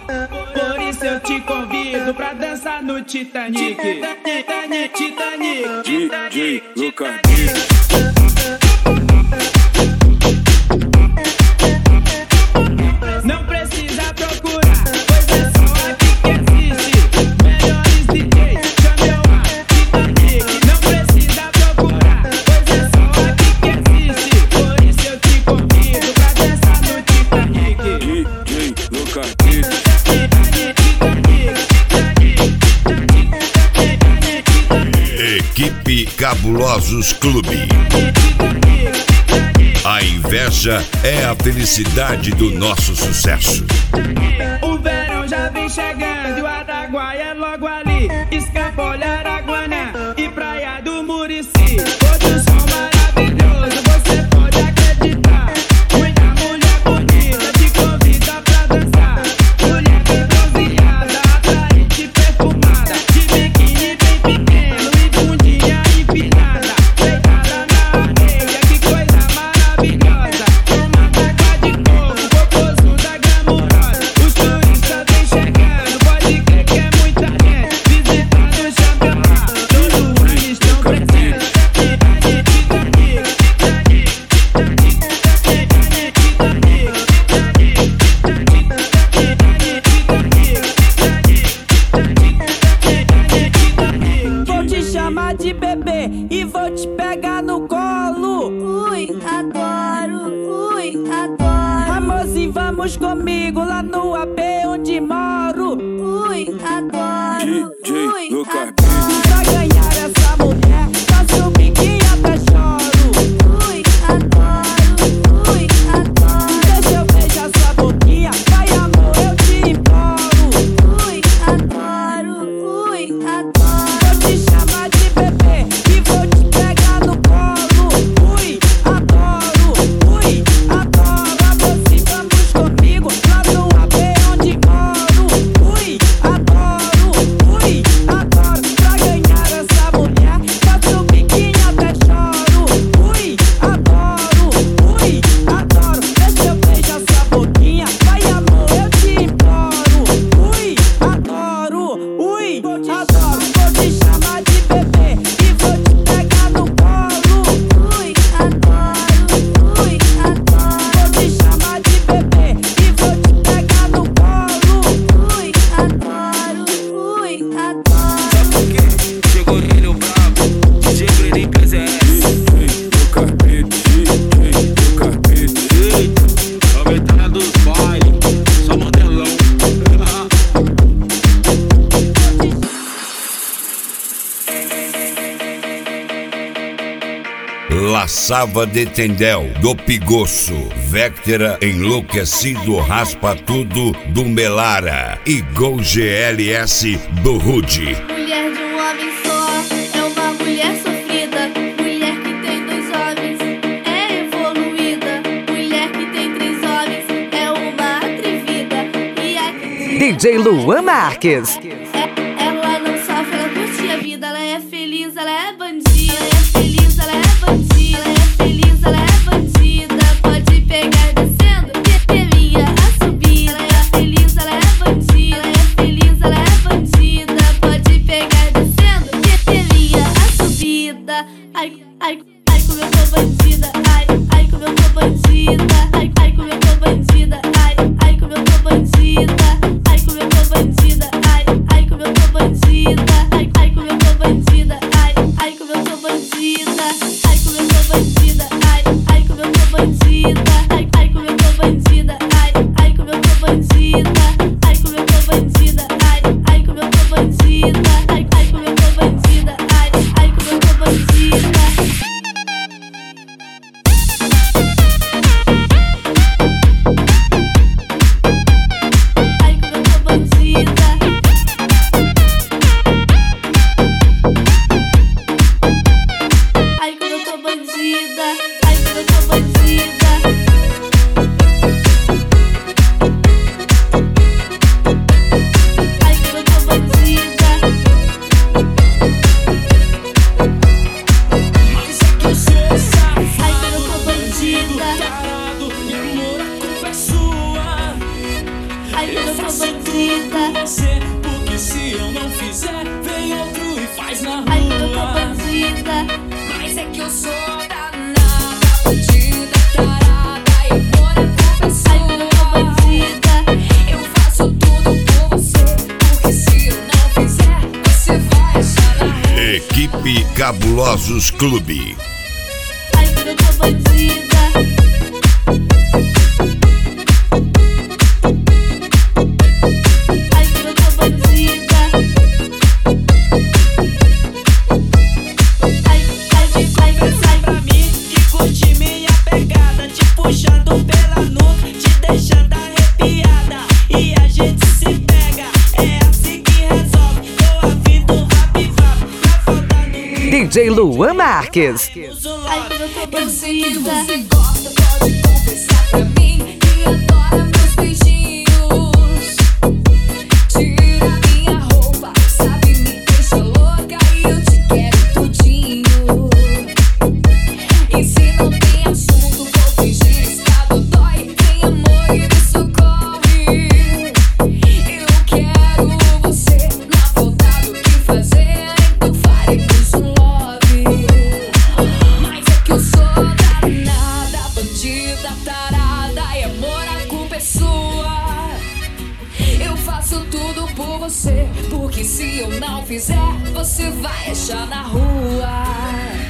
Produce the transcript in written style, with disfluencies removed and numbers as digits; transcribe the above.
Por isso eu te convido pra dançar no Titanic. DJ Lucas. Não precisa procurar, pois é só aqui que existe. Melhores DJs, chame eu a Titanic. Não precisa procurar, pois é só aqui que existe. Por isso eu te convido pra dançar no Titanic. DJ Lucas. Equipe Cabulosos Clube. A inveja é a felicidade do nosso sucesso. O verão já vem chegando e o Araguaia é logo ali. Escapole, Araguaná e Praia do Murici. Outro som maravilhoso, você pode acreditar. Muita mulher bonita te convida pra dançar. Mulher bem bronzeada, atraente, perfumada, de biquíni bem pequeno e bundinha empinada. Deitada na areia, que coisa maravilhosa. Tomando água de coco, popozuda glamurosa. Os turistas vem chegando, pode crer que é muita gente visitando o Champion. Todo ano estão presentes. Vou te chamar de bebê e vou te pegar no colo. Ui, adoro, ui, adoro. Amorzinho, vamos comigo lá no AP onde moro. Ui, adoro, DJ ui, Lucas. adoro. Pra ganhar essa mulher, faço um biquinho até choro. Ui, adoro, ui, adoro. Deixa eu beijar sua boquinha, vai amor, eu te imploro. Ui, adoro, ui, adoro. Vou te chamar de bebê e vou te pegar no colo. Ui, adoro, amorzinho, vamos comigo lá no AP onde moro. Ui, adoro, pra ganhar essa mulher, faço um biquinho até choro. Ui, adoro, deixa eu beijar sua boquinha, vai amor, eu te imploro. Ui, adoro, vou te chamar de bebê e vou te pegar no colo. Ui, adoro, ui, adoro. Vou te chamar de bebê e vou te pegar no colo. Ui, adoro, ui, adoro. Sabe por quê? Chegou ele o brabo, DJ Brenin PZS. DJ Lucas, DJ Lucas, a veterana dos bailes, só modelão. La Sava de Tendel, do Pigoço, Vectera Enlouquecido Raspa Tudo, do Melara e Gol GLS do Rude. Mulher de um homem só é uma mulher sofrida. Mulher que tem 2 homens é evoluída. Mulher que tem 3 homens é uma atrevida. E a DJ Luan Marques. ela não sofre, ela curte a vida. Ela é feliz, ela é bandida. Ela é feliz, ela é bandida. Ela é feliz, ela é bandida. Pode pegar descendo, que minha a subir. Ela é feliz, ela é bandida. Ela é feliz, ela é bandida. Pode pegar descendo, que minha a subida. Ai, como eu tô bandida. Ai, como eu tô bandida. Ai, como eu tô bandida. Ai, como eu tô bandida. Ai, como eu tô bandida. Ai, como bandida. Porque se eu não fizer, vem outro e faz na rua. Ai, eu tô bandida. Mas é que eu sou danada, bandida, tarada, e amor é culpa sua. Ai, eu tô bandida. Eu faço tudo por você, porque se eu não fizer, você vai achar na rua. Equipe Cabulosos Clube. Ai, eu tô bandida. Ai, eu tô bandida. Sai pra mim que curte minha pegada, te puxando pela nuca, te deixando arrepiada. E a gente se pega, é assim que resolve. Tô afim do rap-vap, tá faltando DJ Luan Marques. Ai, eu tô Eu sei que você bandida. gosta, pode confessar pra mim que adora meus beijinhos. Tira minha roupa, sabe, me deixa louca e eu te quero tudinho. E se não tem assunto, vou fingir estado dói. Tem amor e me socorre. Eu quero você, na falta do que fazer, então faremos um love. Mas é que eu sou danada, bandida, tarada, e amor, a culpa é sua. Eu faço tudo por você, porque se eu não fizer, você vai achar na rua.